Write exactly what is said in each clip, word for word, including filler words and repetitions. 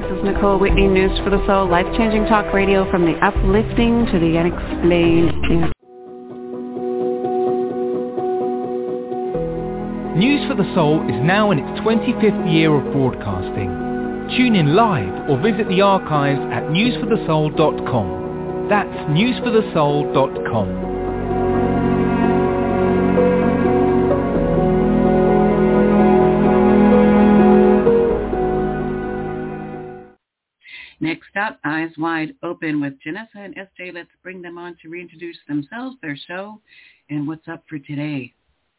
is Nicole Whitney, News for the Soul, life-changing talk radio from the uplifting to the unexplained. News for the Soul is now in its twenty-fifth year of broadcasting. Tune in live or visit the archives at news for the soul dot com. That's news for the soul dot com. Next up, Eyes Wide Open with Janessa and S J. Let's bring them on to reintroduce themselves, their show, and what's up for today.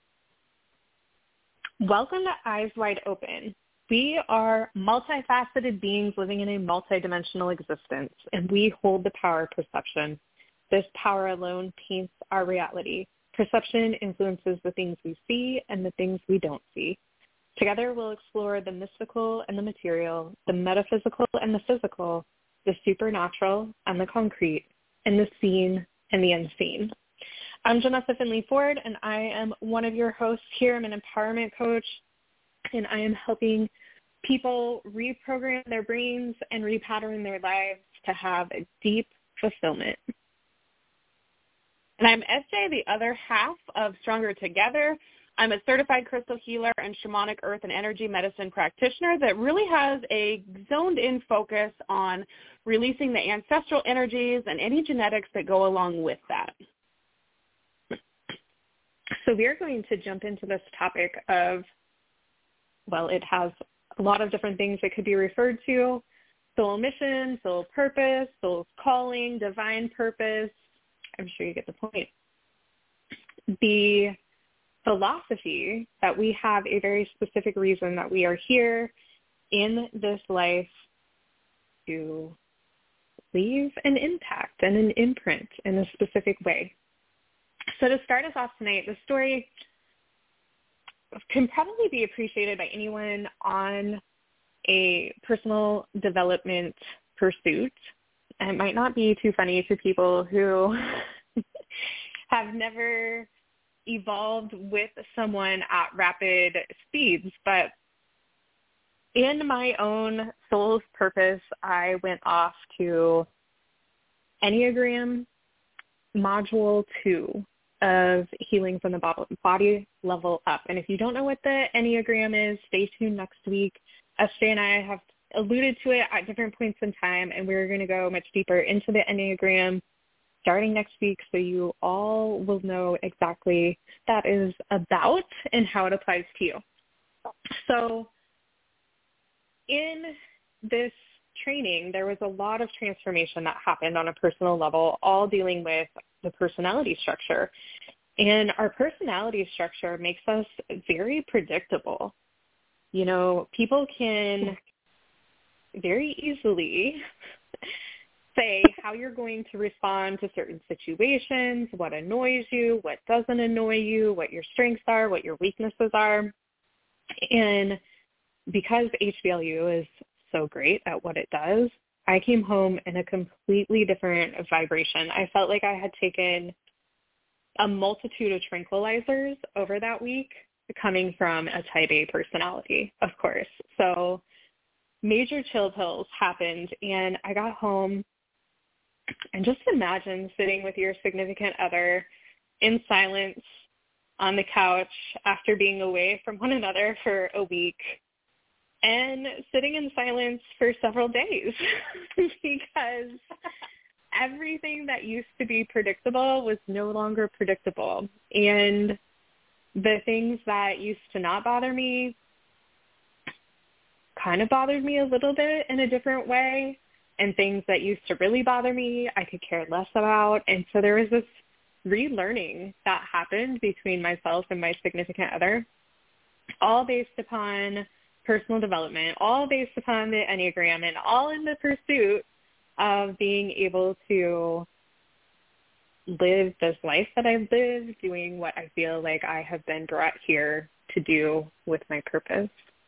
Welcome to Eyes Wide Open. We are multifaceted beings living in a multidimensional existence, and we hold the power of perception. This power alone paints our reality. Perception influences the things we see and the things we don't see. Together, we'll explore the mystical and the material, the metaphysical and the physical, the supernatural and the concrete, and the seen and the unseen. I'm Janessa Finley Ford, and I am one of your hosts here. I'm an empowerment coach, and I am helping people reprogram their brains and repattern their lives to have a deep fulfillment. And I'm S J, the other half of Stronger Together. I'm a certified crystal healer and shamanic earth and energy medicine practitioner that really has a zoned-in focus on releasing the ancestral energies and any genetics that go along with that. So we are going to jump into this topic of, well, it has a lot of different things it could be referred to: soul mission, soul purpose, soul calling, divine purpose. I'm sure you get the point. The philosophy that we have a very specific reason that we are here in this life to leave an impact and an imprint in a specific way. So to start us off tonight, the story can probably be appreciated by anyone on a personal development pursuit. And it might not be too funny to people who have never evolved with someone at rapid speeds, but in my own soul's purpose, I went off to Enneagram Module two of Healing from the Body Level Up. And if you don't know what the Enneagram is, stay tuned next week. S J and I have alluded to it at different points in time, and we're going to go much deeper into the Enneagram starting next week, so you all will know exactly that is about and how it applies to you. So in this training, there was a lot of transformation that happened on a personal level, all dealing with the personality structure. And our personality structure makes us very predictable. You know, people can very easily say how you're going to respond to certain situations, what annoys you, what doesn't annoy you, what your strengths are, what your weaknesses are. And because H B L U is so great at what it does, I came home in a completely different vibration. I felt like I had taken a multitude of tranquilizers over that week, coming from a type A personality, of course. So major chill pills happened, and I got home. And just imagine sitting with your significant other in silence on the couch after being away from one another for a week, and sitting in silence for several days because everything that used to be predictable was no longer predictable. And the things that used to not bother me kind of bothered me a little bit in a different way. And things that used to really bother me, I could care less about. And so there was this relearning that happened between myself and my significant other, all based upon personal development, all based upon the Enneagram, and all in the pursuit of being able to live this life that I've lived, doing what I feel like I have been brought here to do with my purpose.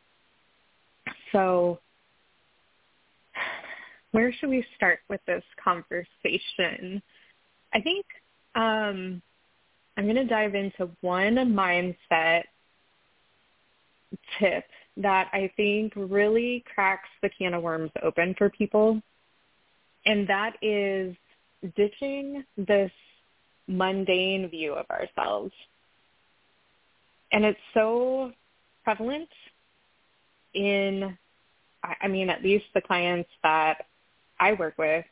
So where should we start with this conversation? I think um, I'm going to dive into one mindset tip that I think really cracks the can of worms open for people, and that is ditching this mundane view of ourselves. And it's so prevalent in, I mean, at least the clients that I work with,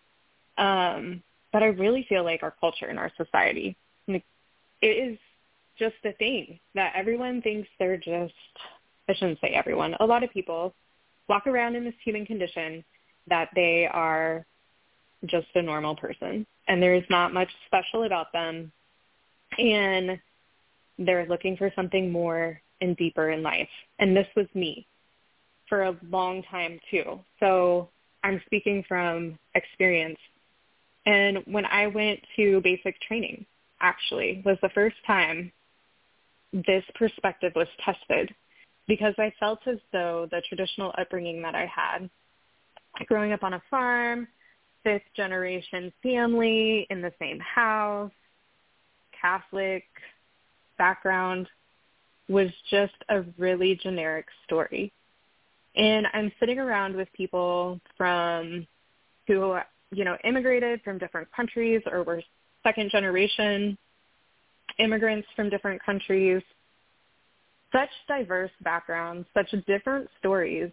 um, but I really feel like our culture and our society, it is just a thing that everyone thinks they're just, I shouldn't say everyone, a lot of people walk around in this human condition that they are just a normal person and there's not much special about them, and they're looking for something more and deeper in life. And this was me for a long time too. So I'm speaking from experience. And when I went to basic training, actually, was the first time this perspective was tested, because I felt as though the traditional upbringing that I had, growing up on a farm, fifth generation family in the same house, Catholic background, was just a really generic story. And I'm sitting around with people from who, you know, immigrated from different countries or were second generation immigrants from different countries, such diverse backgrounds, such different stories.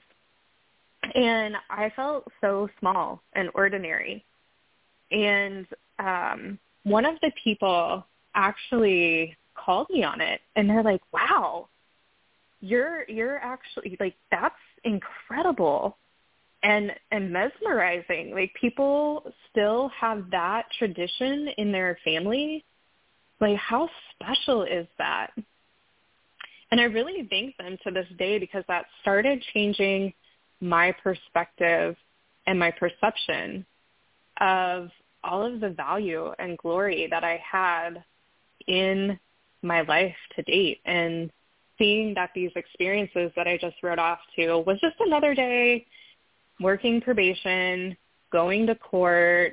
And I felt so small and ordinary. And um, one of the people actually called me on it, and they're like, wow, you're you're actually, like, that's incredible and and mesmerizing. Like, people still have that tradition in their family. Like, how special is that? And I really thank them to this day, because that started changing my perspective and my perception of all of the value and glory that I had in my life to date, and seeing that these experiences that I just wrote off to was just another day working probation, going to court,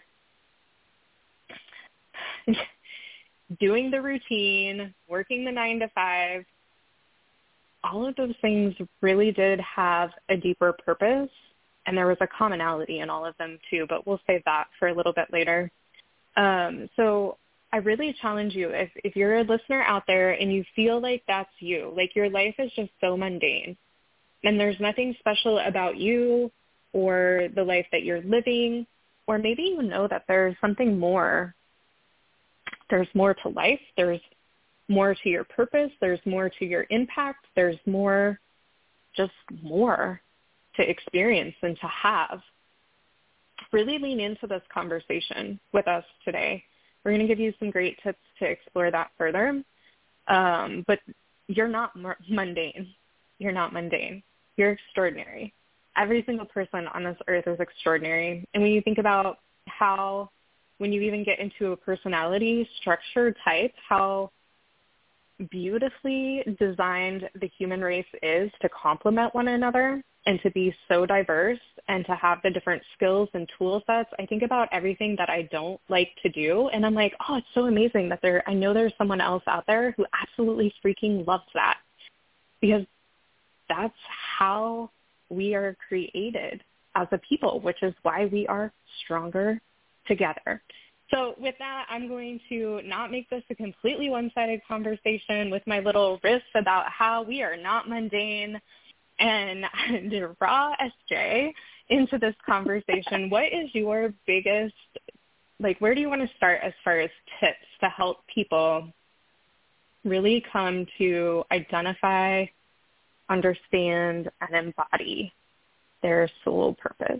doing the routine, working the nine to five. All of those things really did have a deeper purpose, and there was a commonality in all of them too, but we'll save that for a little bit later. Um, so I really challenge you, if, if you're a listener out there and you feel like that's you, like your life is just so mundane and there's nothing special about you or the life that you're living, or maybe you know that there's something more, there's more to life, there's more to your purpose, there's more to your impact, there's more, just more to experience and to have. Really lean into this conversation with us today. We're going to give you some great tips to explore that further. Um, but you're not mundane. You're not mundane. You're extraordinary. Every single person on this earth is extraordinary. And when you think about how, when you even get into a personality structure type, how beautifully designed the human race is to complement one another and to be so diverse and to have the different skills and tool sets. I think about everything that I don't like to do, and I'm like, oh, it's so amazing that there, I know there's someone else out there who absolutely freaking loves that, because that's how we are created as a people, which is why we are stronger together. So with that, I'm going to not make this a completely one-sided conversation with my little riffs about how we are not mundane, and draw S J into this conversation. What is your biggest, like, where do you want to start as far as tips to help people really come to identify, understand, and embody their soul purpose?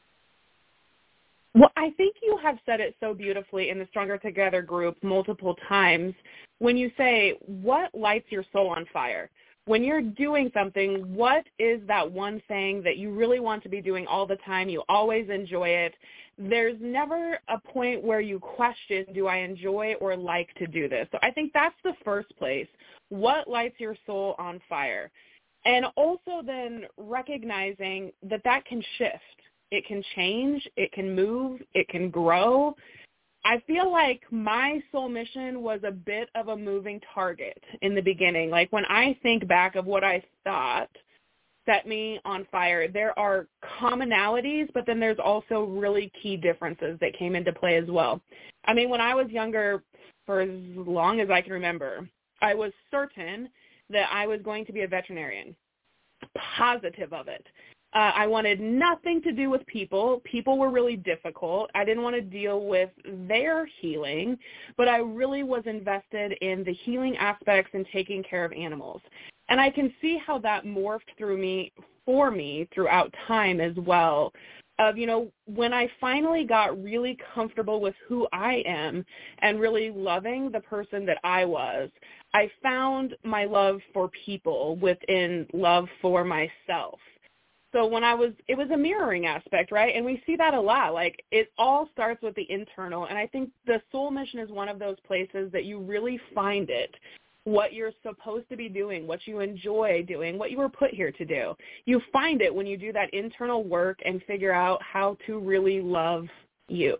Well, I think you have said it so beautifully in the Stronger Together group multiple times when you say, what lights your soul on fire? When you're doing something, what is that one thing that you really want to be doing all the time? You always enjoy it. There's never a point where you question, do I enjoy or like to do this? So I think that's the first place. What lights your soul on fire? And also then recognizing that that can shift. It can change, it can move, it can grow. I feel like my soul mission was a bit of a moving target in the beginning. Like when I think back of what I thought set me on fire. There are commonalities, but then there's also really key differences that came into play as well. I mean, when I was younger, for as long as I can remember, I was certain that I was going to be a veterinarian, positive of it. Uh, I wanted nothing to do with people. People were really difficult. I didn't want to deal with their healing, but I really was invested in the healing aspects and taking care of animals. And I can see how that morphed through me, for me, throughout time as well. Of, you know, when I finally got really comfortable with who I am and really loving the person that I was, I found my love for people within love for myself. So when I was, it was a mirroring aspect, right? And we see that a lot. Like, it all starts with the internal. And I think the soul mission is one of those places that you really find it, what you're supposed to be doing, what you enjoy doing, what you were put here to do. You find it when you do that internal work and figure out how to really love you.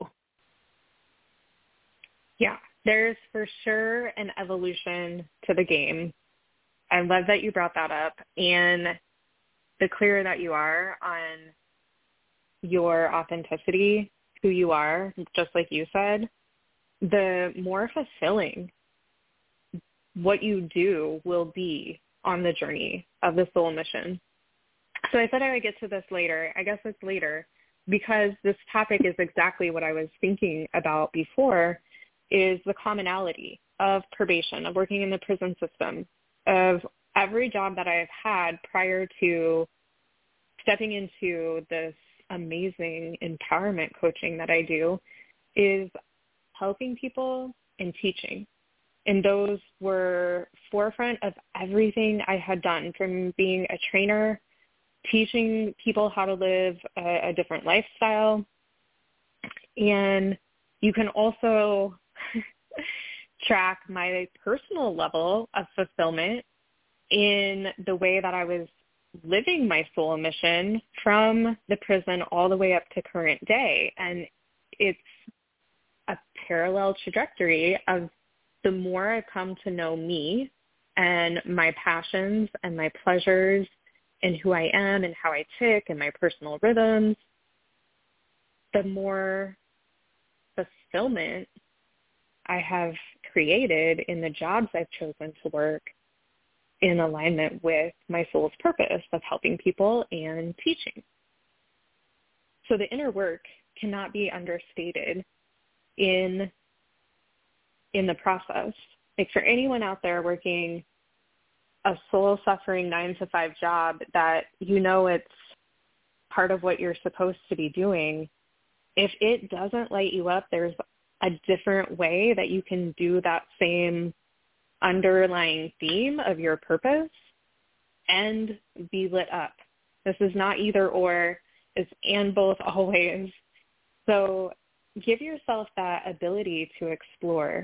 Yeah, there's for sure an evolution to the game. I love that you brought that up. And the clearer that you are on your authenticity, who you are, just like you said, the more fulfilling what you do will be on the journey of the soul mission. So I said I would get to this later. I guess it's later because this topic is exactly what I was thinking about before, is the commonality of probation, of working in the prison system, of every job that I've had prior to stepping into this amazing empowerment coaching that I do is helping people and teaching. And those were forefront of everything I had done, from being a trainer, teaching people how to live a, a different lifestyle. And you can also track my personal level of fulfillment in the way that I was living my soul mission from the prison all the way up to current day. And it's a parallel trajectory of the more I've come to know me and my passions and my pleasures and who I am and how I tick and my personal rhythms, the more fulfillment I have created in the jobs I've chosen to work in alignment with my soul's purpose of helping people and teaching. So the inner work cannot be understated in in the process. Like, for anyone out there working a soul-suffering nine to five job that you know it's part of what you're supposed to be doing, if it doesn't light you up, there's a different way that you can do that same underlying theme of your purpose and be lit up. This is not either or, it's and both always. So give yourself that ability to explore.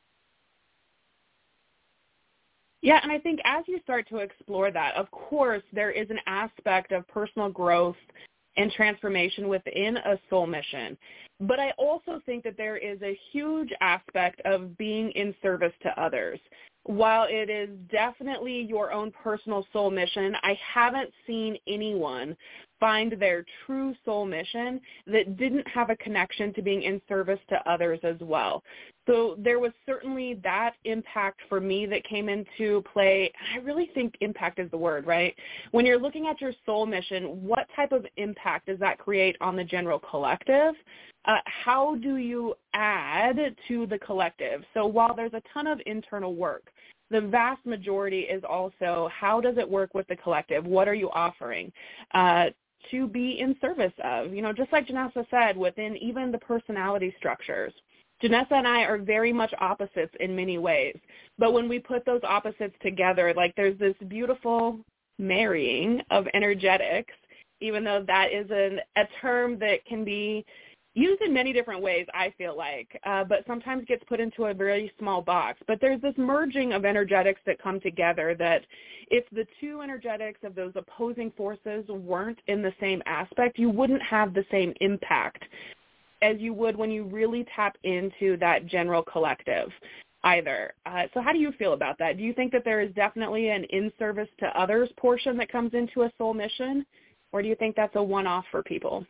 Yeah, and I think as you start to explore that, of course, there is an aspect of personal growth and transformation within a soul mission. But I also think that there is a huge aspect of being in service to others. While it is definitely your own personal soul mission, I haven't seen anyone find their true soul mission that didn't have a connection to being in service to others as well. So there was certainly that impact for me that came into play. I really think impact is the word, right? When you're looking at your soul mission, what type of impact does that create on the general collective? Uh, how do you add to the collective? So while there's a ton of internal work, the vast majority is also how does it work with the collective? What are you offering uh, to be in service of? You know, just like Janessa said, within even the personality structures. Janessa and I are very much opposites in many ways. But when we put those opposites together, like there's this beautiful marrying of energetics, even though that is an, a term that can be used in many different ways, I feel like, uh, but sometimes gets put into a very small box. But there's this merging of energetics that come together that if the two energetics of those opposing forces weren't in the same aspect, you wouldn't have the same impact as you would when you really tap into that general collective. either. Uh, so how do you feel about that? Do you think that there is definitely an in-service to others portion that comes into a soul mission, or do you think that's a one-off for people?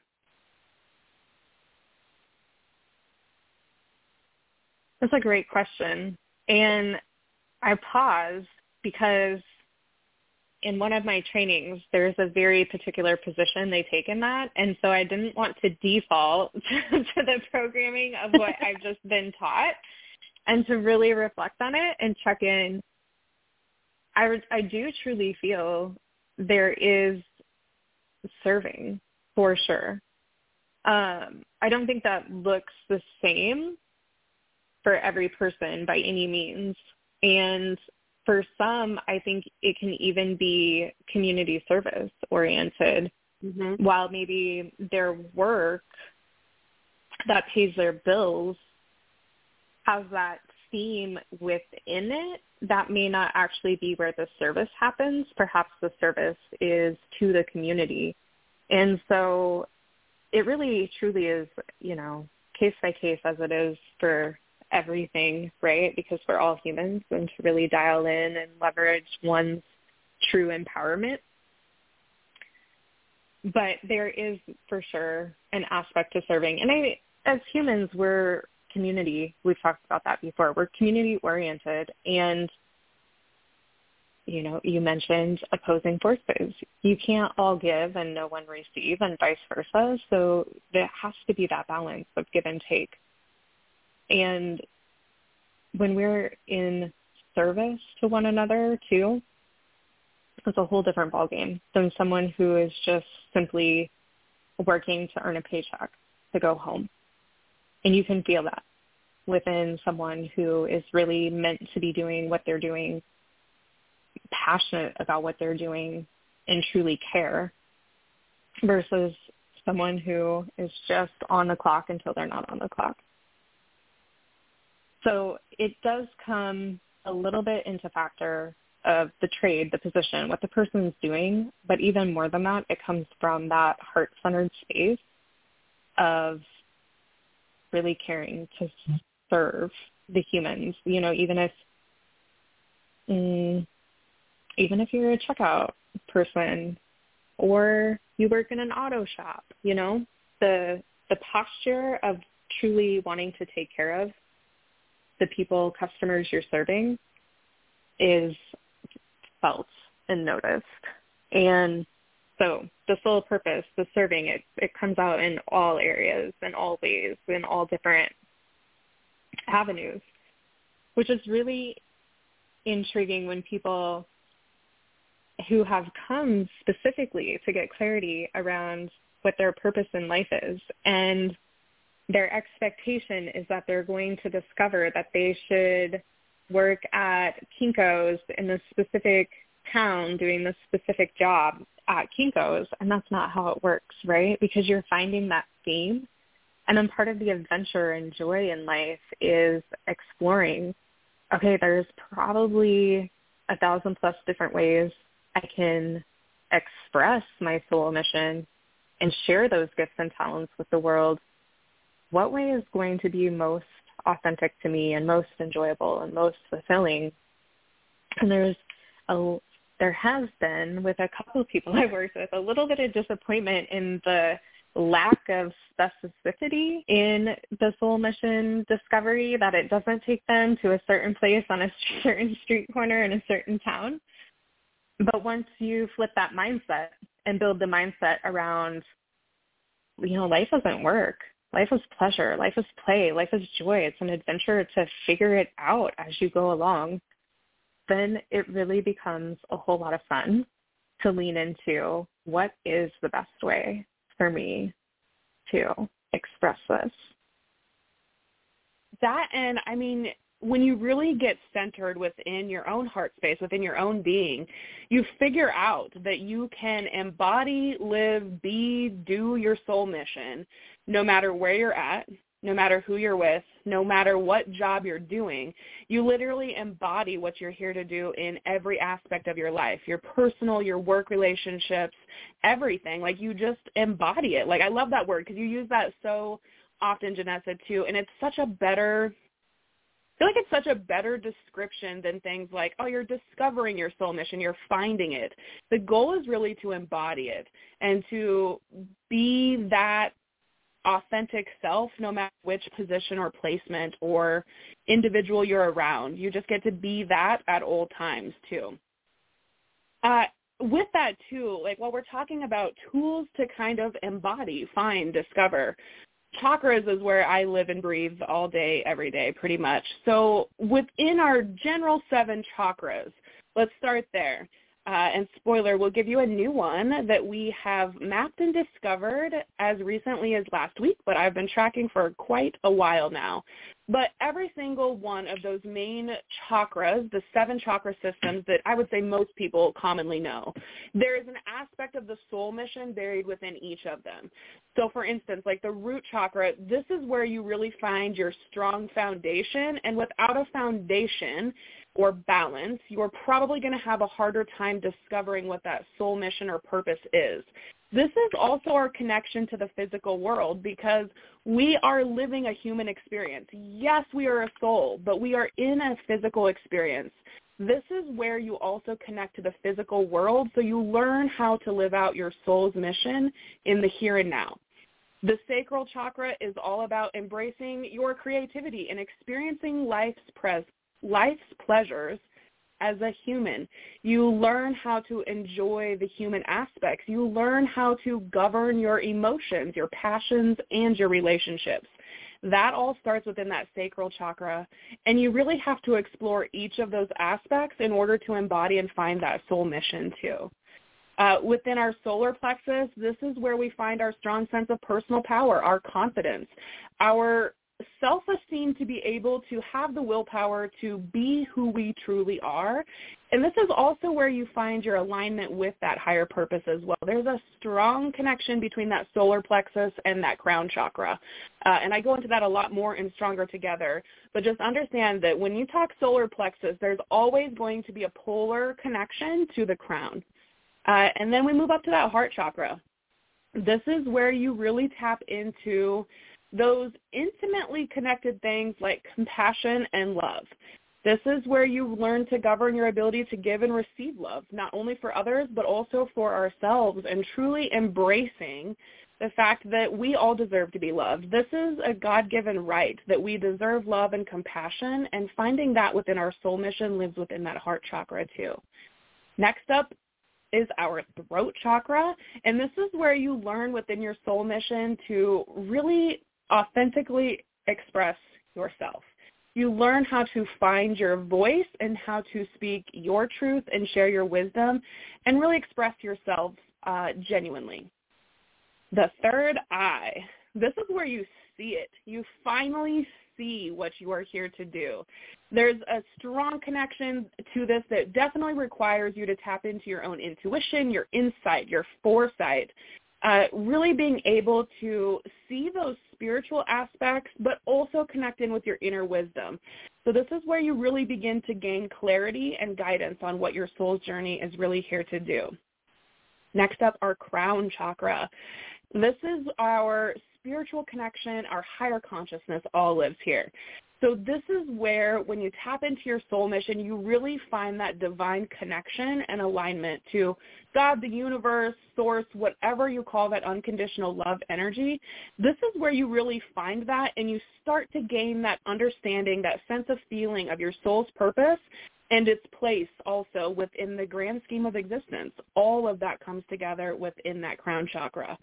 That's a great question. And I pause because in one of my trainings, there's a very particular position they take in that. And so I didn't want to default to the programming of what I've just been taught and to really reflect on it and check in. I, I do truly feel there is serving for sure. Um, I don't think that looks the same for every person by any means. And for some, I think it can even be community service oriented, mm-hmm. while maybe their work that pays their bills has that theme within it. That may not actually be where the service happens. Perhaps the service is to the community. And so it really truly is, you know, case by case as it is for everything, right? Because we're all humans, and to really dial in and leverage one's true empowerment. But there is for sure an aspect to serving. And I, as humans, we're community. We've talked about that before. We're community oriented. And, you know, you mentioned opposing forces. You can't all give and no one receive, and vice versa. So there has to be that balance of give and take. And when we're in service to one another, too, it's a whole different ballgame than someone who is just simply working to earn a paycheck to go home. And you can feel that within someone who is really meant to be doing what they're doing, passionate about what they're doing, and truly care, versus someone who is just on the clock until they're not on the clock. So it does come a little bit into factor of the trade, the position, what the person's doing, but even more than that, it comes from that heart-centered space of really caring to serve the humans. You know, even if, mm, even if you're a checkout person or you work in an auto shop, you know, the the posture of truly wanting to take care of the people, customers you're serving is felt and noticed. And so the sole purpose, the serving, it, it comes out in all areas, in all ways, in all different avenues, which is really intriguing when people who have come specifically to get clarity around what their purpose in life is, and their expectation is that they're going to discover that they should work at Kinko's in this specific town doing this specific job at Kinko's, and that's not how it works, right? Because you're finding that theme, and then part of the adventure and joy in life is exploring, okay, there's probably a thousand plus different ways I can express my soul mission and share those gifts and talents with the world. What way is going to be most authentic to me and most enjoyable and most fulfilling? And there's a, there has been, with a couple of people I worked with, a little bit of disappointment in the lack of specificity in the soul mission discovery, that it doesn't take them to a certain place on a certain street corner in a certain town. But once you flip that mindset and build the mindset around, you know, life doesn't work. Life is pleasure. Life is play. Life is joy. It's an adventure to figure it out as you go along. Then it really becomes a whole lot of fun to lean into what is the best way for me to express this. That, and I mean, when you really get centered within your own heart space, within your own being, you figure out that you can embody, live, be, do your soul mission, no matter where you're at, no matter who you're with, no matter what job you're doing. You literally embody what you're here to do in every aspect of your life, your personal, your work relationships, everything. Like, you just embody it. Like, I love that word because you use that so often, Janessa, too, and it's such a better feel like it's such a better description than things like, oh, you're discovering your soul mission, you're finding it. The goal is really to embody it and to be that authentic self, no matter which position or placement or individual you're around. You just get to be that at all times, too. Uh, with that, too, like while we're talking about tools to kind of embody, find, discover, chakras is where I live and breathe all day, every day, pretty much. So within our general seven chakras, let's start there. Uh, and spoiler, we'll give you a new one that we have mapped and discovered as recently as last week, but I've been tracking for quite a while now. But every single one of those main chakras, the seven chakra systems that I would say most people commonly know, there is an aspect of the soul mission buried within each of them. So for instance, like the root chakra, this is where you really find your strong foundation, and without a foundation or balance, you're probably going to have a harder time discovering what that soul mission or purpose is. This is also our connection to the physical world because we are living a human experience. Yes, we are a soul, but we are in a physical experience. This is where you also connect to the physical world, so you learn how to live out your soul's mission in the here and now. The sacral chakra is all about embracing your creativity and experiencing life's pres- life's pleasures as a human. You learn how to enjoy the human aspects. You learn how to govern your emotions, your passions, and your relationships. That all starts within that sacral chakra, and you really have to explore each of those aspects in order to embody and find that soul mission too. Uh, within our solar plexus, this is where we find our strong sense of personal power, our confidence, our self-esteem to be able to have the willpower to be who we truly are. And this is also where you find your alignment with that higher purpose as well. There's a strong connection between that solar plexus and that crown chakra. Uh, and I go into that a lot more in Stronger Together. But just understand that when you talk solar plexus, there's always going to be a polar connection to the crown. Uh, and then we move up to that heart chakra. This is where you really tap into those intimately connected things like compassion and love. This is where you learn to govern your ability to give and receive love, not only for others, but also for ourselves, and truly embracing the fact that we all deserve to be loved. This is a God-given right that we deserve love and compassion, and finding that within our soul mission lives within that heart chakra too. Next up is our throat chakra, and this is where you learn within your soul mission to really authentically express yourself. You learn how to find your voice and how to speak your truth and share your wisdom and really express yourself uh, genuinely. The third eye, this is where you see it. You finally see what you are here to do. There's a strong connection to this that definitely requires you to tap into your own intuition, your insight, your foresight, uh, really being able to see those spiritual aspects, but also connect in with your inner wisdom. So this is where you really begin to gain clarity and guidance on what your soul's journey is really here to do. Next up, our crown chakra. This is our spiritual connection, our higher consciousness all lives here. So this is where, when you tap into your soul mission, you really find that divine connection and alignment to God, the universe, source, whatever you call that unconditional love energy. This is where you really find that, and you start to gain that understanding, that sense of feeling of your soul's purpose and its place also within the grand scheme of existence. All of that comes together within that crown chakra.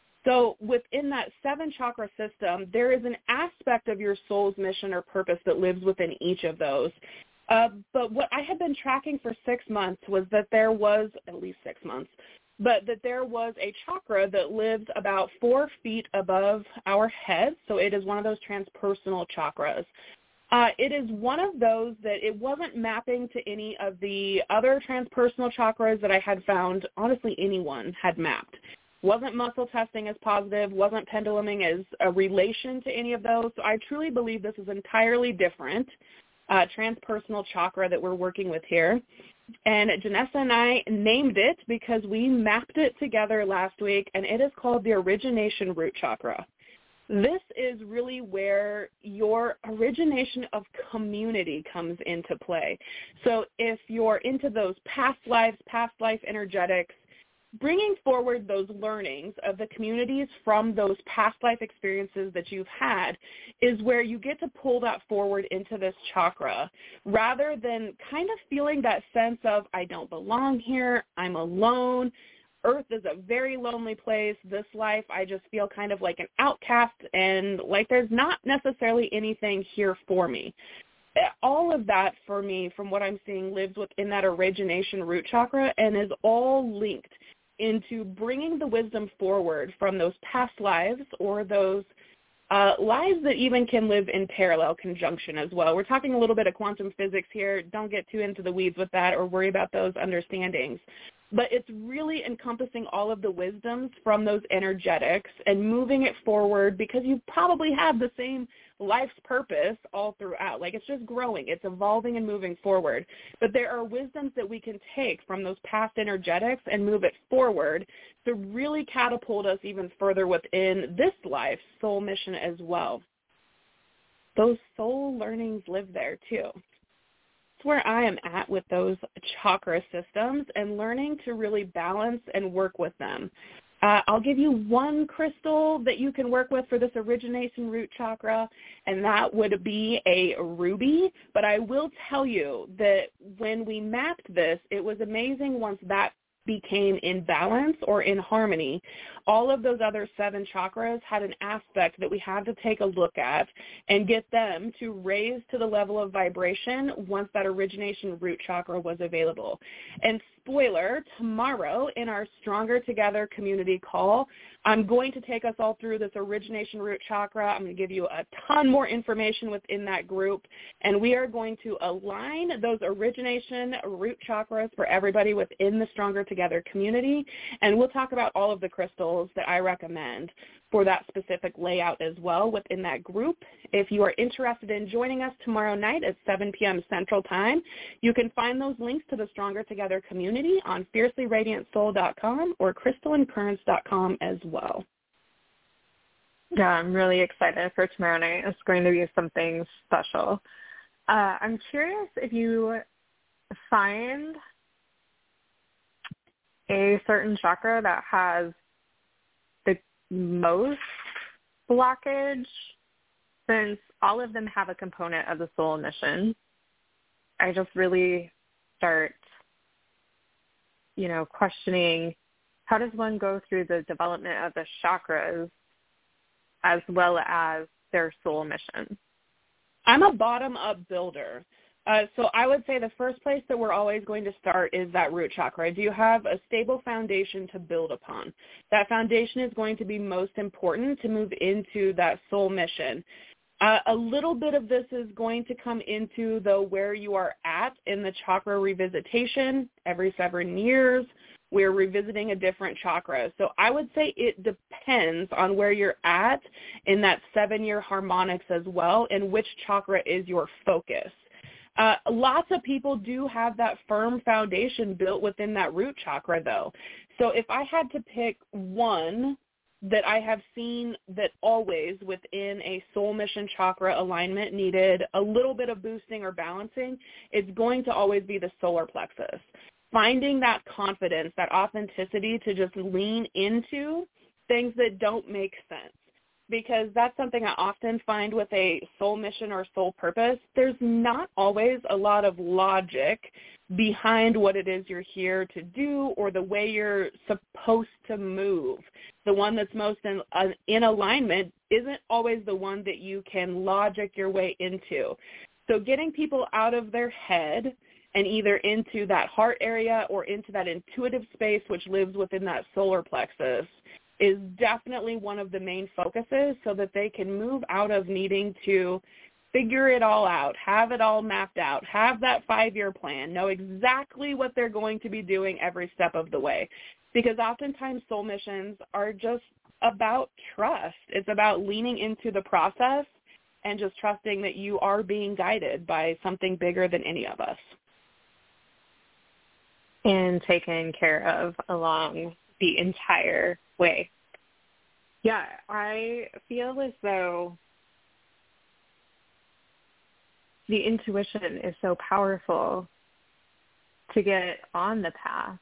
So within that seven chakra system, there is an aspect of your soul's mission or purpose that lives within each of those. Uh, but what I had been tracking for six months was that there was, at least six months, but that there was a chakra that lives about four feet above our heads. So it is one of those transpersonal chakras. Uh, it is one of those that it wasn't mapping to any of the other transpersonal chakras that I had found, honestly, anyone had mapped. Wasn't muscle testing as positive, wasn't penduluming as a relation to any of those. So I truly believe this is entirely different uh, transpersonal chakra that we're working with here. And Janessa and I named it because we mapped it together last week, and it is called the origination root chakra. This is really where your origination of community comes into play. So if you're into those past lives, past life energetics, bringing forward those learnings of the communities from those past life experiences that you've had is where you get to pull that forward into this chakra, rather than kind of feeling that sense of, I don't belong here, I'm alone. Earth is a very lonely place. This life, I just feel kind of like an outcast and like there's not necessarily anything here for me. All of that for me, from what I'm seeing, lives within that origination root chakra and is all linked into bringing the wisdom forward from those past lives or those uh, lives that even can live in parallel conjunction as well. We're talking a little bit of quantum physics here. Don't get too into the weeds with that or worry about those understandings. But it's really encompassing all of the wisdoms from those energetics and moving it forward, because you probably have the same life's purpose all throughout. Like, it's just growing. It's evolving and moving forward. But there are wisdoms that we can take from those past energetics and move it forward to really catapult us even further within this life's soul mission as well. Those soul learnings live there too. Where I am at with those chakra systems and learning to really balance and work with them. Uh, I'll give you one crystal that you can work with for this origination root chakra, and that would be a ruby. But I will tell you that when we mapped this, it was amazing once that became in balance or in harmony. All of those other seven chakras had an aspect that we had to take a look at and get them to raise to the level of vibration once that origination root chakra was available. And spoiler, tomorrow in our Stronger Together community call, I'm going to take us all through this origination root chakra. I'm going to give you a ton more information within that group, and we are going to align those origination root chakras for everybody within the Stronger Together community, and we'll talk about all of the crystals that I recommend for that specific layout as well within that group. If you are interested in joining us tomorrow night at seven p.m. Central Time, you can find those links to the Stronger Together community on fiercely radiant soul dot com or crystal and currents dot com as well. Yeah, I'm really excited for tomorrow night. It's going to be something special. Uh, I'm curious if you find a certain chakra that has the most blockage, since all of them have a component of the soul mission. I just really start, you know, questioning, how does one go through the development of the chakras as well as their soul mission? I'm a bottom-up builder. Uh, so I would say the first place that we're always going to start is that root chakra. Do you have a stable foundation to build upon? That foundation is going to be most important to move into that soul mission. Uh, a little bit of this is going to come into the where you are at in the chakra revisitation. Every seven years, we're revisiting a different chakra. So I would say it depends on where you're at in that seven-year harmonics as well, and which chakra is your focus. Uh, lots of people do have that firm foundation built within that root chakra, though. So if I had to pick one that I have seen that always within a soul mission chakra alignment needed a little bit of boosting or balancing, it's going to always be the solar plexus. Finding that confidence, that authenticity to just lean into things that don't make sense. Because that's something I often find with a soul mission or soul purpose. There's not always a lot of logic behind what it is you're here to do or the way you're supposed to move. The one that's most in, uh, in alignment isn't always the one that you can logic your way into. So getting people out of their head and either into that heart area or into that intuitive space which lives within that solar plexus is definitely one of the main focuses, so that they can move out of needing to figure it all out, have it all mapped out, have that five-year plan, know exactly what they're going to be doing every step of the way. Because oftentimes soul missions are just about trust. It's about leaning into the process and just trusting that you are being guided by something bigger than any of us. And taken care of along the entire way. Yeah, I feel as though the intuition is so powerful to get on the path.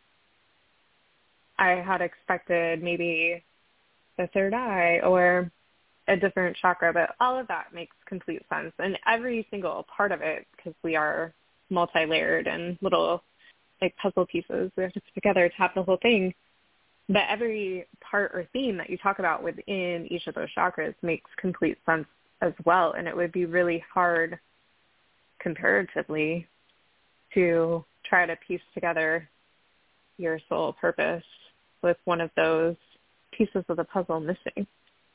I had expected maybe the third eye or a different chakra, but all of that makes complete sense. And every single part of it, because we are multi-layered and little like puzzle pieces we have to put together to have the whole thing. But every part or theme that you talk about within each of those chakras makes complete sense as well. And it would be really hard comparatively to try to piece together your soul purpose with one of those pieces of the puzzle missing.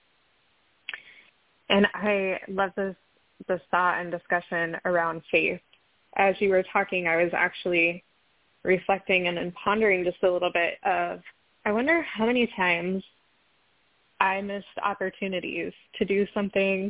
And I love this, this thought and discussion around faith. As you were talking, I was actually reflecting and, and pondering just a little bit of, I wonder how many times I missed opportunities to do something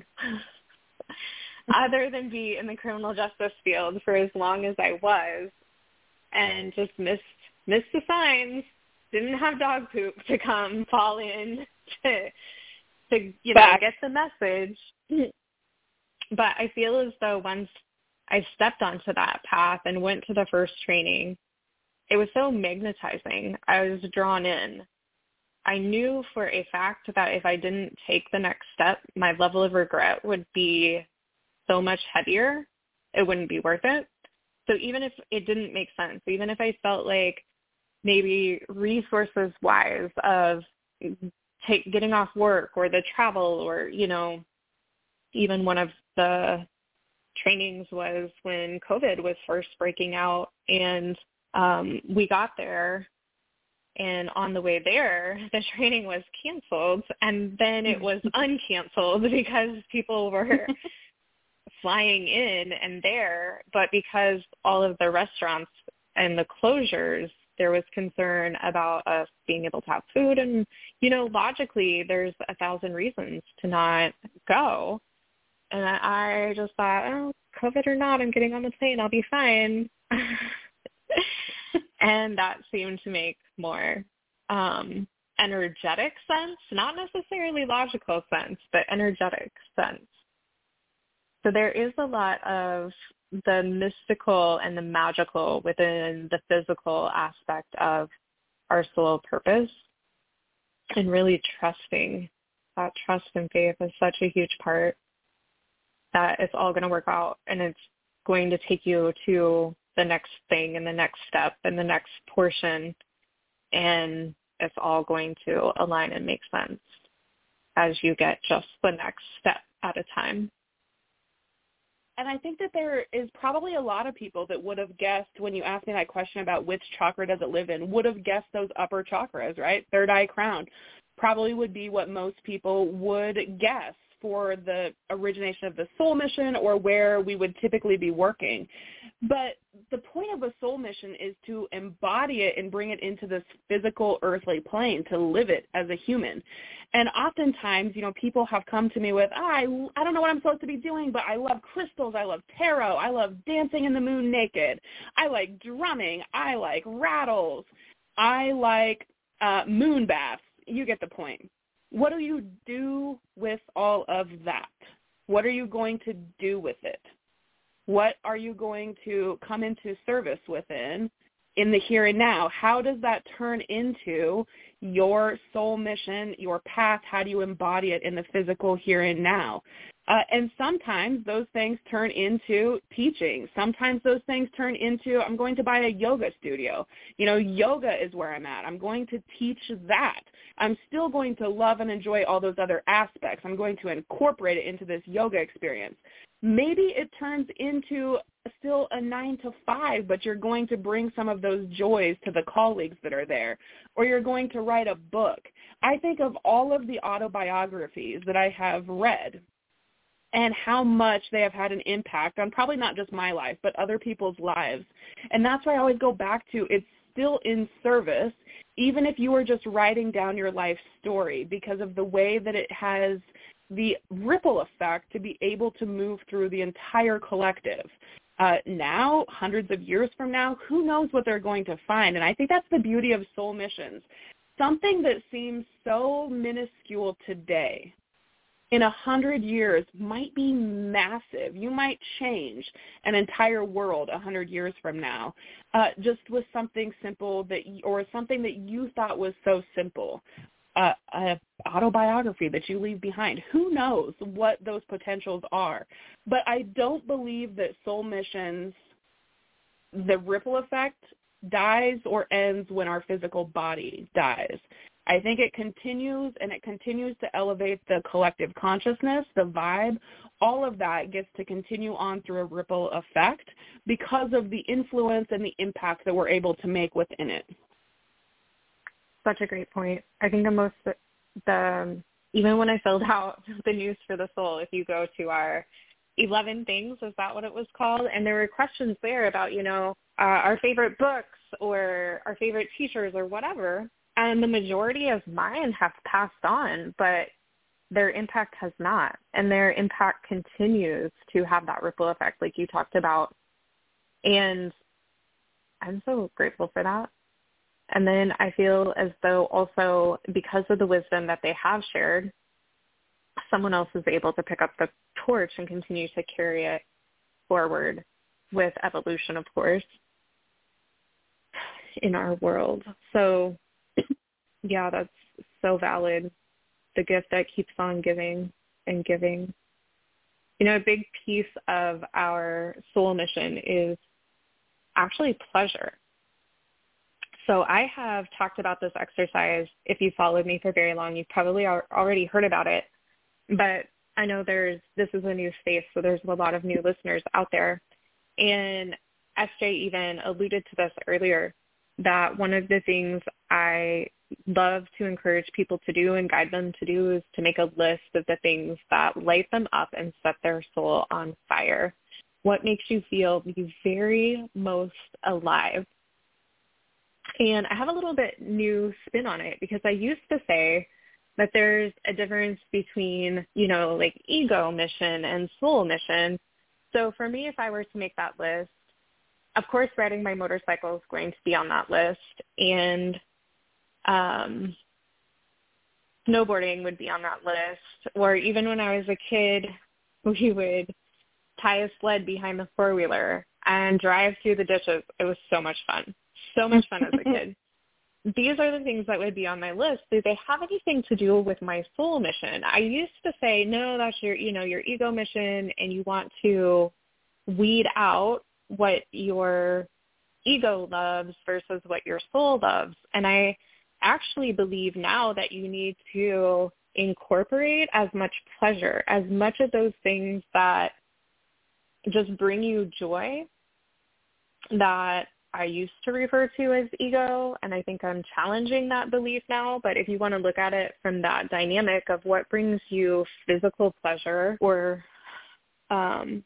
other than be in the criminal justice field for as long as I was, and just missed missed the signs, didn't have dog poop to come fall in to, to you know, Back. get the message. But I feel as though once I stepped onto that path and went to the first training, it was so magnetizing. I was drawn in. I knew for a fact that if I didn't take the next step, my level of regret would be so much heavier. It wouldn't be worth it. So even if it didn't make sense, even if I felt like maybe resources-wise of take, getting off work or the travel or, you know, even one of the trainings was when COVID was first breaking out, and um, we got there, and on the way there, the training was canceled, and then it was uncanceled because people were flying in and there, but because all of the restaurants and the closures, there was concern about us being able to have food. And, you know, logically, there's a thousand reasons to not go. And I just thought, oh, COVID or not, I'm getting on the plane. I'll be fine. And that seemed to make more um, energetic sense, not necessarily logical sense, but energetic sense. So there is a lot of the mystical and the magical within the physical aspect of our soul purpose, and really trusting. That trust and faith is such a huge part, that it's all going to work out, and it's going to take you to the next thing and the next step and the next portion, and it's all going to align and make sense as you get just the next step at a time. And I think that there is probably a lot of people that would have guessed, when you asked me that question about which chakra does it live in, would have guessed those upper chakras, right? Third eye crown probably would be what most people would guess for the origination of the soul mission, or where we would typically be working. But the point of a soul mission is to embody it and bring it into this physical earthly plane, to live it as a human. And oftentimes, you know, people have come to me with, oh, I, I don't know what I'm supposed to be doing, but I love crystals, I love tarot, I love dancing in the moon naked, I like drumming, I like rattles, I like uh, moon baths. You get the point. What do you do with all of that? What are you going to do with it? What are you going to come into service within in the here and now? How does that turn into your soul mission, your path? How do you embody it in the physical here and now? Uh, and sometimes those things turn into teaching. Sometimes those things turn into, I'm going to buy a yoga studio. You know, yoga is where I'm at. I'm going to teach that. I'm still going to love and enjoy all those other aspects. I'm going to incorporate it into this yoga experience. Maybe it turns into still a nine to five, but you're going to bring some of those joys to the colleagues that are there, or you're going to write a book. I think of all of the autobiographies that I have read and how much they have had an impact on probably not just my life, but other people's lives. And that's why I always go back to, it's still in service, even if you are just writing down your life story, because of the way that it has the ripple effect to be able to move through the entire collective. Uh, now, hundreds of years from now, who knows what they're going to find? And I think that's the beauty of soul missions. something that seems so minuscule today, in a hundred years might be massive. You might change an entire world a hundred years from now, uh, just with something simple that, y- or something that you thought was so simple, uh, a autobiography that you leave behind. Who knows what those potentials are? But I don't believe that soul missions, the ripple effect, dies or ends when our physical body dies. I think it continues, and it continues to elevate the collective consciousness, the vibe. All of that gets to continue on through a ripple effect because of the influence and the impact that we're able to make within it. Such a great point. I think the most, the even when I filled out the News for the Soul, if you go to our eleven things, is that what it was called? And there were questions there about, you know, uh, our favorite books or our favorite teachers or whatever. And the majority of mine have passed on, but their impact has not. And their impact continues to have that ripple effect like you talked about. And I'm so grateful for that. And then I feel as though also because of the wisdom that they have shared, someone else is able to pick up the torch and continue to carry it forward with evolution, of course, in our world. So yeah, that's so valid. The gift that keeps on giving and giving. You know, a big piece of our soul mission is actually pleasure. So I have talked about this exercise. If you followed me for very long, you've probably already heard about it. But I know there's this is a new space, so there's a lot of new listeners out there. And S J even alluded to this earlier, that one of the things I love to encourage people to do and guide them to do is to make a list of the things that light them up and set their soul on fire. What makes you feel the very most alive? And I have a little bit new spin on it because I used to say that there's a difference between, you know, like ego mission and soul mission. So for me, if I were to make that list, of course, riding my motorcycle is going to be on that list, and um, snowboarding would be on that list. Or even when I was a kid, we would tie a sled behind the four-wheeler and drive through the ditches. It was so much fun, so much fun as a kid. These are the things that would be on my list. Do they have anything to do with my soul mission? I used to say, no, that's your, you know, your ego mission, and you want to weed out what your ego loves versus what your soul loves. And I actually believe now that you need to incorporate as much pleasure, as much of those things that just bring you joy that I used to refer to as ego, and I think I'm challenging that belief now. But if you want to look at it from that dynamic of what brings you physical pleasure or um,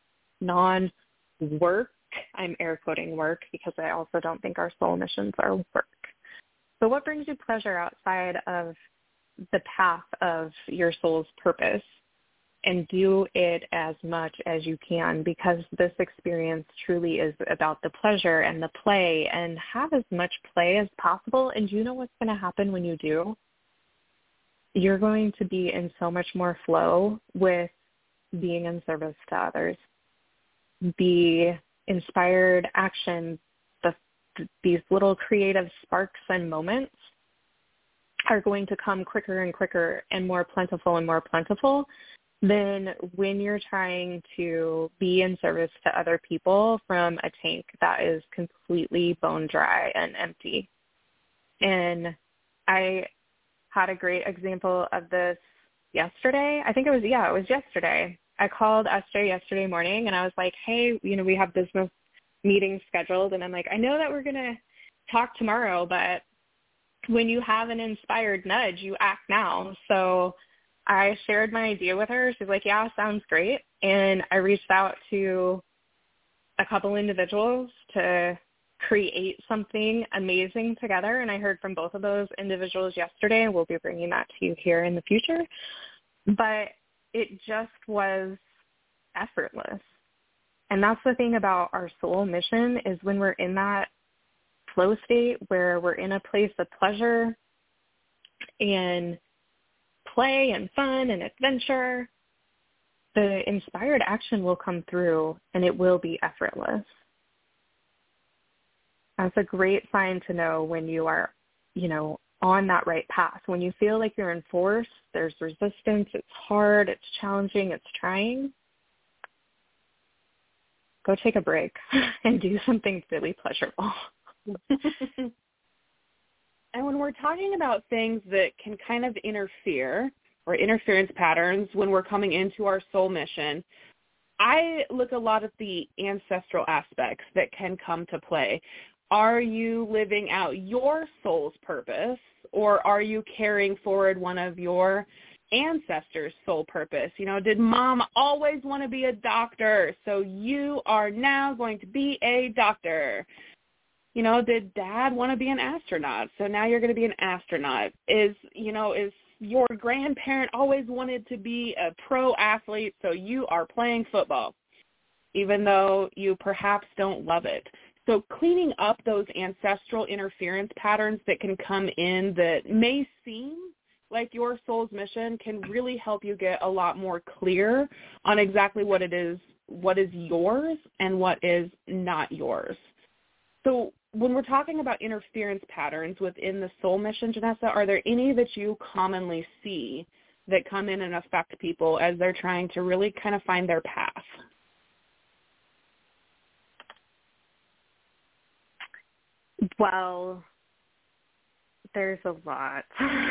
non-work, I'm air quoting work because I also don't think our soul missions are work. So what brings you pleasure outside of the path of your soul's purpose? And do it as much as you can, because this experience truly is about the pleasure and the play, and have as much play as possible. And do you know what's going to happen when you do? You're going to be in so much more flow with being in service to others. The inspired action, the, these little creative sparks and moments are going to come quicker and quicker and more plentiful and more plentiful than when you're trying to be in service to other people from a tank that is completely bone dry and empty. And I had a great example of this yesterday. I think it was, yeah, it was yesterday. I called S J yesterday morning and I was like, hey, you know, we have business meetings scheduled. And I'm like, I know that we're going to talk tomorrow, but when you have an inspired nudge, you act now. So I shared my idea with her. She's like, yeah, sounds great. And I reached out to a couple individuals to create something amazing together. And I heard from both of those individuals yesterday, and we'll be bringing that to you here in the future. But it just was effortless. And that's the thing about our soul mission, is when we're in that flow state where we're in a place of pleasure, and play and fun and adventure, the inspired action will come through and it will be effortless. That's a great sign to know when you are, you know, on that right path. When you feel like you're in force, there's resistance, it's hard, it's challenging, it's trying, go take a break and do something really pleasurable. And when we're talking about things that can kind of interfere or interference patterns when we're coming into our soul mission, I look a lot at the ancestral aspects that can come to play. Are you living out your soul's purpose, or are you carrying forward one of your ancestors' soul purpose? You know, did mom always want to be a doctor, so you are now going to be a doctor? You know, did dad want to be an astronaut, so now you're going to be an astronaut? Is, you know, is your grandparent always wanted to be a pro athlete, so you are playing football, even though you perhaps don't love it? So cleaning up those ancestral interference patterns that can come in that may seem like your soul's mission can really help you get a lot more clear on exactly what it is, what is yours and what is not yours. So when we're talking about interference patterns within the soul mission, Janessa, are there any that you commonly see that come in and affect people as they're trying to really kind of find their path? Well, there's a lot.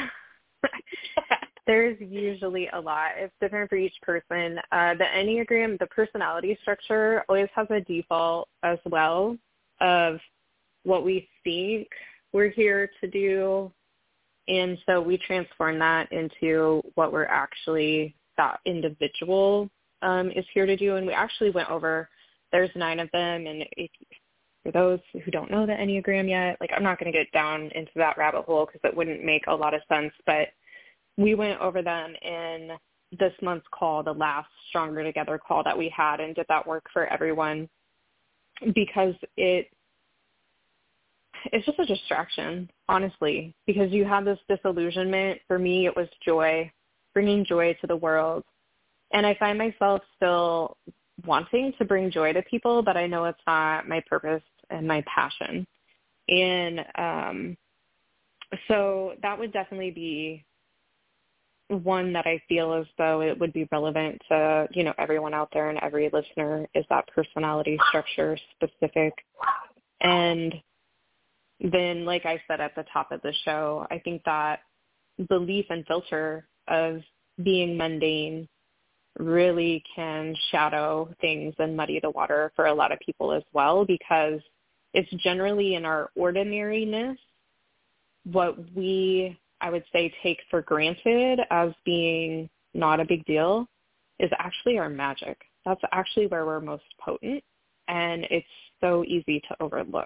There's usually a lot. It's different for each person. Uh, the Enneagram, the personality structure, always has a default as well of what we think we're here to do. And so we transform that into what we're actually, that individual um, is here to do. And we actually went over, there's nine of them. And if, for those who don't know the Enneagram yet, like I'm not going to get down into that rabbit hole because it wouldn't make a lot of sense. But we went over them in this month's call, the last Stronger Together call that we had, and did that work for everyone because it, it's just a distraction, honestly, because you have this disillusionment. For me, it was joy, bringing joy to the world. And I find myself still wanting to bring joy to people, but I know it's not my purpose and my passion. And um, so that would definitely be one that I feel as though it would be relevant to, you know, everyone out there and every listener, is that personality structure specific. And then, like I said at the top of the show, I think that belief and filter of being mundane really can shadow things and muddy the water for a lot of people as well, because it's generally in our ordinariness what we, I would say, take for granted as being not a big deal is actually our magic. That's actually where we're most potent, and it's so easy to overlook.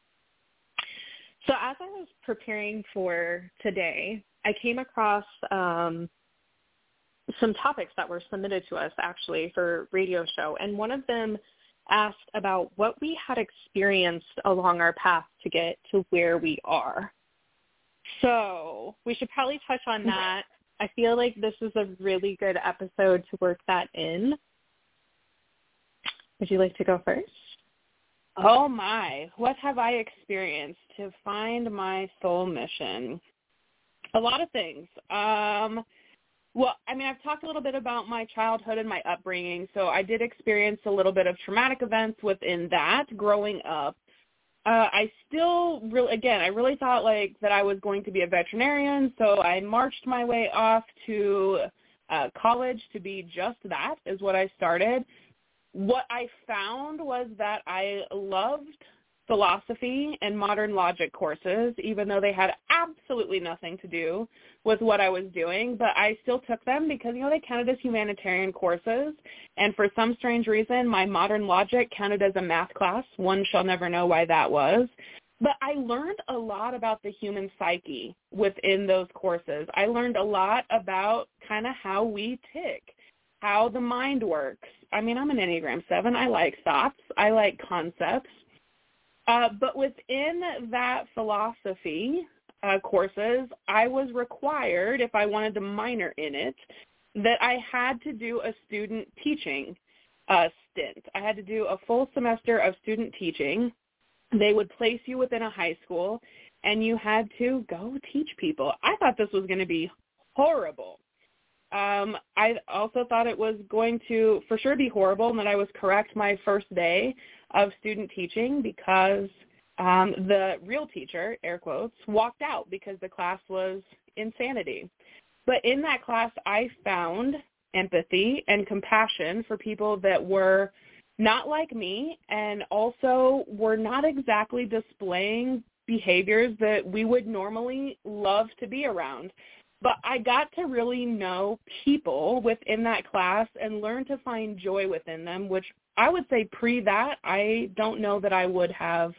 So as I was preparing for today, I came across um, some topics that were submitted to us actually for radio show, and one of them asked about what we had experienced along our path to get to where we are. So we should probably touch on that. I feel like this is a really good episode to work that in. Would you like to go first? Oh my, what have I experienced to find my soul mission? A lot of things. Um, well, I mean, I've talked a little bit about my childhood and my upbringing, so I did experience a little bit of traumatic events within that growing up. Uh, I still really, again, I really thought like that I was going to be a veterinarian, so I marched my way off to uh, college to be just that, is what I started. What I found was that I loved philosophy and modern logic courses, even though they had absolutely nothing to do with what I was doing, but I still took them because, you know, they counted as humanitarian courses, and for some strange reason, my modern logic counted as a math class. One shall never know why that was. But I learned a lot about the human psyche within those courses. I learned a lot about kind of how we tick, how the mind works. I mean, I'm an Enneagram seven. I like thoughts. I like concepts. Uh, but within that philosophy, uh, courses, I was required, if I wanted to minor in it, that I had to do a student teaching uh, stint. I had to do a full semester of student teaching. They would place you within a high school, and you had to go teach people. I thought this was going to be horrible. Um, I also thought it was going to for sure be horrible and that I was correct my first day of student teaching because um, the real teacher, air quotes, walked out because the class was insanity. But in that class, I found empathy and compassion for people that were not like me and also were not exactly displaying behaviors that we would normally love to be around. But I got to really know people within that class and learn to find joy within them, which I would say pre that, I don't know that I would have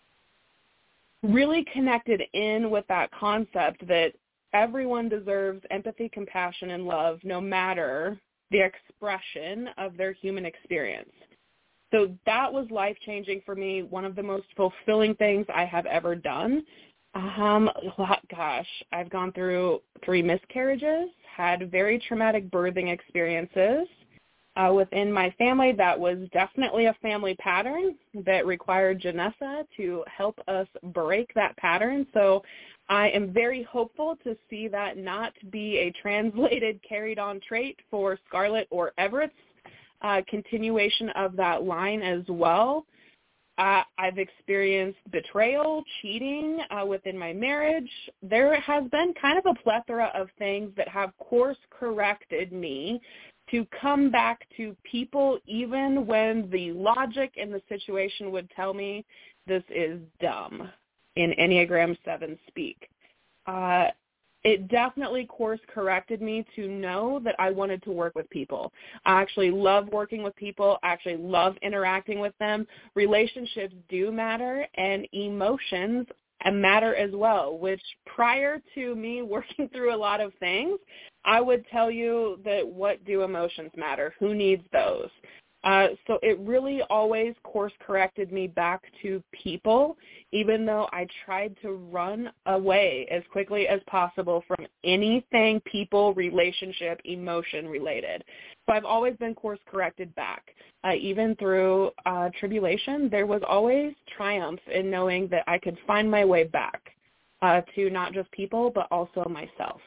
really connected in with that concept that everyone deserves empathy, compassion, and love no matter the expression of their human experience. So that was life-changing for me, one of the most fulfilling things I have ever done. Um, gosh, I've gone through three miscarriages, had very traumatic birthing experiences uh, within my family. That was definitely a family pattern that required Janessa to help us break that pattern. So I am very hopeful to see that not be a translated, carried-on trait for Scarlett or Everett's uh, continuation of that line as well. Uh, I've experienced betrayal, cheating uh, within my marriage. There has been kind of a plethora of things that have course-corrected me to come back to people even when the logic in the situation would tell me this is dumb in Enneagram seven speak. Uh, it definitely course-corrected me to know that I wanted to work with people. I actually love working with people. I actually love interacting with them. Relationships do matter, and emotions matter as well, which prior to me working through a lot of things, I would tell you that what do emotions matter? Who needs those? Uh, so it really always course-corrected me back to people, even though I tried to run away as quickly as possible from anything people, relationship, emotion related. So I've always been course-corrected back. Uh, even through uh, tribulation, there was always triumph in knowing that I could find my way back uh, to not just people, but also myself.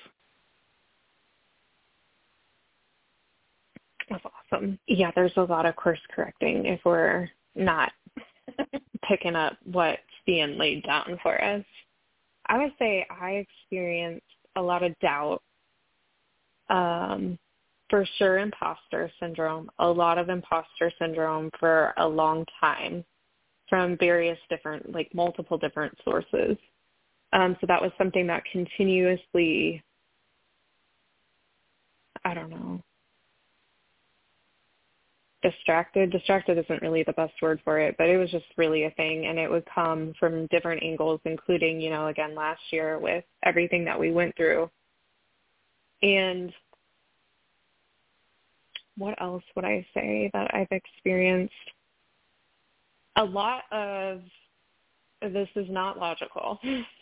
That's awesome. Yeah, there's a lot of course correcting if we're not picking up what's being laid down for us. I would say I experienced a lot of doubt, um, for sure imposter syndrome, a lot of imposter syndrome for a long time from various different, like multiple different sources. Um, so that was something that continuously, I don't know, distracted. Distracted isn't really the best word for it, but it was just really a thing, and it would come from different angles, including, you know, again, last year with everything that we went through. And what else would I say that I've experienced? A lot of this is not logical.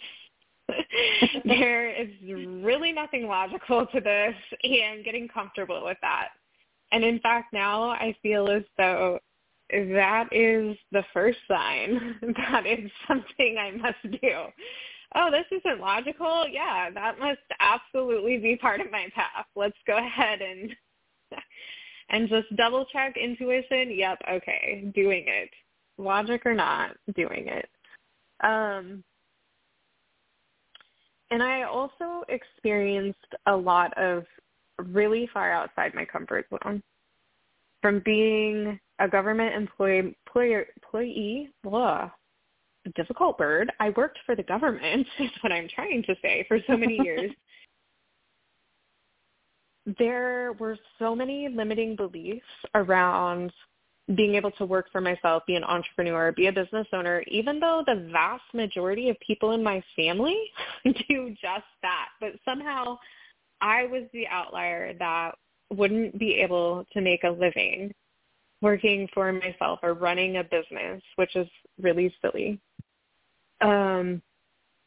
There is really nothing logical to this, and getting comfortable with that. And in fact, now I feel as though that is the first sign that it's something I must do. Oh, this isn't logical? Yeah, that must absolutely be part of my path. Let's go ahead and and just double check intuition. Yep, okay, doing it. Logic or not, doing it. Um, and I also experienced a lot of really far outside my comfort zone. From being a government employee, employer, employee, blah, difficult word. I worked for the government, is what I'm trying to say, for so many years. There were so many limiting beliefs around being able to work for myself, be an entrepreneur, be a business owner, even though the vast majority of people in my family do just that. But somehow I was the outlier that wouldn't be able to make a living working for myself or running a business, which is really silly. Um,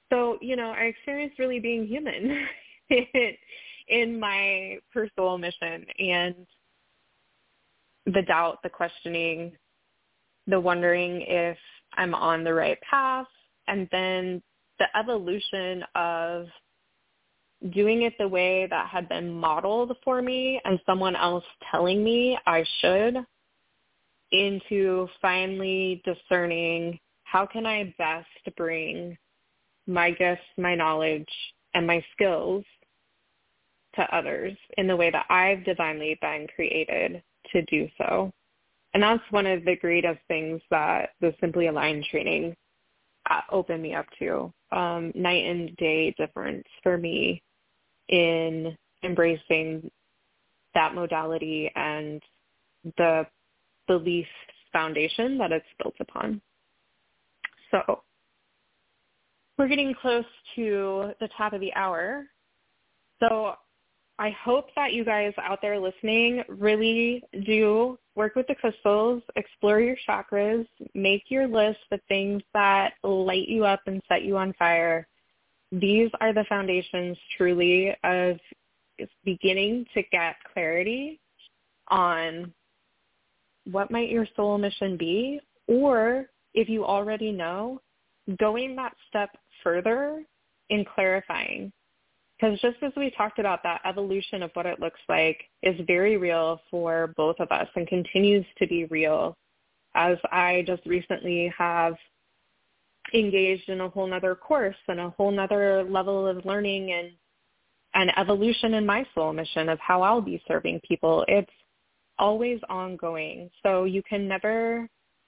So, you know, I experienced really being human in my personal mission, and the doubt, the questioning, the wondering if I'm on the right path, and then the evolution of doing it the way that had been modeled for me and someone else telling me I should, into finally discerning how can I best bring my gifts, my knowledge, and my skills to others in the way that I've divinely been created to do so. And that's one of the greatest things that the Simply Aligned training uh, opened me up to, um, night and day difference for me in embracing that modality and the belief foundation that it's built upon. So we're getting close to the top of the hour. So I hope that you guys out there listening really do work with the crystals, explore your chakras, make your list of things that light you up and set you on fire. These are the foundations truly of beginning to get clarity on what might your soul mission be, or if you already know, going that step further in clarifying. Because just as we talked about, that evolution of what it looks like is very real for both of us and continues to be real, as I just recently have engaged in a whole nother course and a whole nother level of learning and an evolution in my soul mission of how I'll be serving people. It's always ongoing. So you can never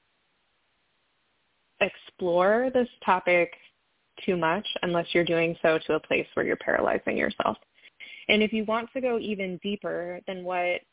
explore this topic too much unless you're doing so to a place where you're paralyzing yourself. And if you want to go even deeper than what,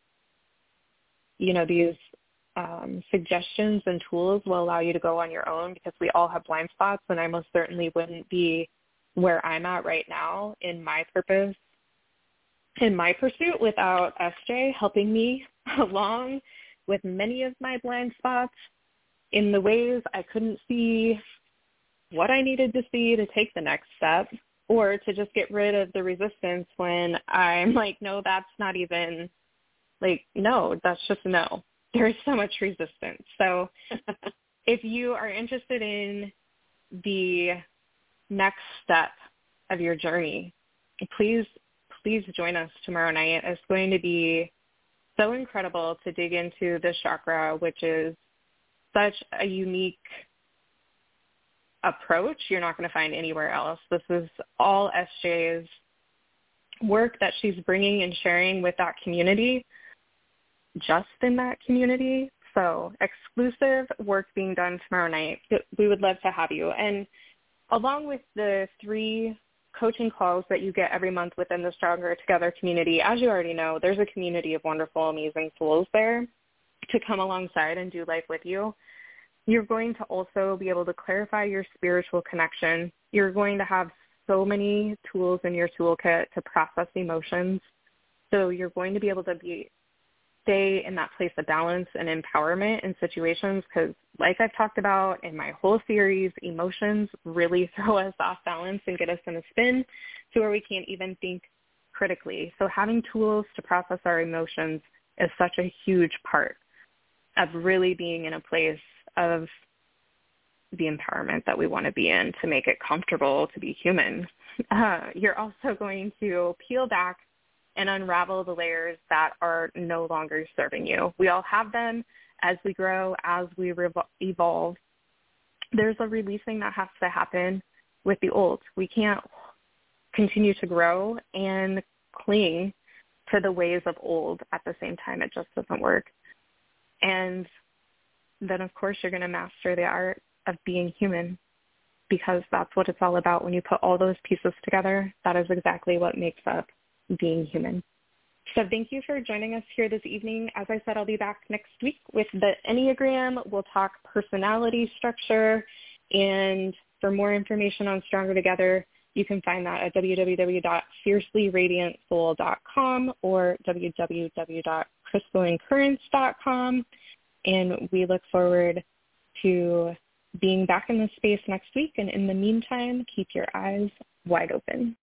you know, these um, suggestions and tools will allow you to go on your own, because we all have blind spots, and I most certainly wouldn't be where I'm at right now in my purpose, in my pursuit, without S J helping me along with many of my blind spots in the ways I couldn't see what I needed to see to take the next step, or to just get rid of the resistance when I'm like, no, that's not even, like, no, that's just no. There's so much resistance. So if you are interested in the next step of your journey, please, please join us tomorrow night. It's going to be so incredible to dig into this chakra, which is such a unique approach you're not going to find anywhere else. This is all S J's work that she's bringing and sharing with that community, just in that community. So exclusive work being done tomorrow night. We would love to have you. And along with the three coaching calls that you get every month within the Stronger Together community, as you already know, there's a community of wonderful, amazing souls there to come alongside and do life with you. You're going to also be able to clarify your spiritual connection. You're going to have so many tools in your toolkit to process emotions. So you're going to be able to be stay in that place of balance and empowerment in situations, because like I've talked about in my whole series, emotions really throw us off balance and get us in a spin to where we can't even think critically. So having tools to process our emotions is such a huge part of really being in a place of the empowerment that we want to be in to make it comfortable to be human. Uh, you're also going to peel back and unravel the layers that are no longer serving you. We all have them as we grow, as we revo- evolve. There's a releasing that has to happen with the old. We can't continue to grow and cling to the ways of old at the same time. It just doesn't work. And then, of course, you're going to master the art of being human, because that's what it's all about. When you put all those pieces together, that is exactly what makes up being human. So thank you for joining us here this evening. As I said, I'll be back next week with the Enneagram. We'll talk personality structure. And for more information on Stronger Together, you can find that at w w w dot fiercely radiant soul dot com or w w w dot crystalline currents dot com. And we look forward to being back in this space next week. And in the meantime, keep your eyes wide open.